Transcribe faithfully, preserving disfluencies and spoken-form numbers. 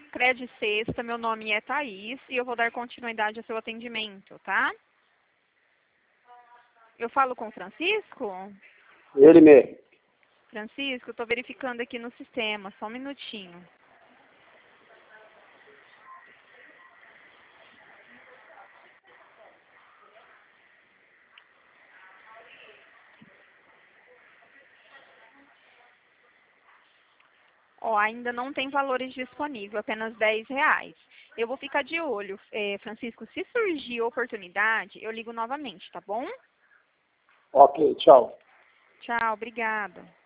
Cred Sexta, meu nome é Thaís e eu vou dar continuidade ao seu atendimento, tá? Eu falo com o Francisco? Ele mesmo. Francisco, estou verificando aqui no sistema, só um minutinho. Ó, ainda não tem valores disponíveis, apenas dez reais. Eu vou ficar de olho, é, Francisco, se surgir oportunidade, eu ligo novamente, tá bom? Ok, tchau. Tchau, obrigada.